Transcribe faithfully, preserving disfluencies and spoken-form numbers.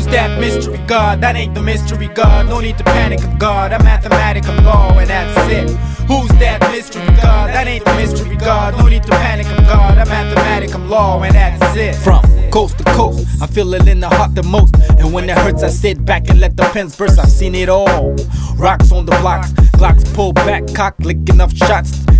that mystery God? That ain't the mystery God. No need to panic, I'm God. I'm mathematical law, and that's it. Who's that mystery God? That ain't the mystery God. No need to panic, I'm God. I'm mathematical law, and that's it. From coast to coast, I feel it in the heart the most. And when it hurts, I sit back and let the pens burst. I've seen it all. Rocks on the blocks, Glocks pull back, cock licking enough shots